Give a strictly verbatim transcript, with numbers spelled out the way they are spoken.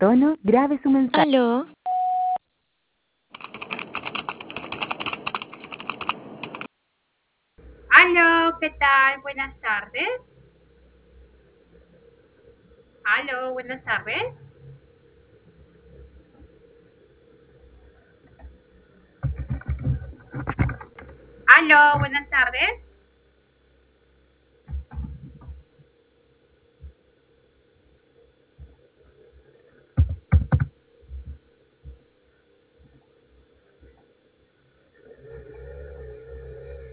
tono, grabe su mensaje. Aló. Aló, ¿qué tal? Buenas tardes. Aló, buenas tardes. Aló, buenas tardes.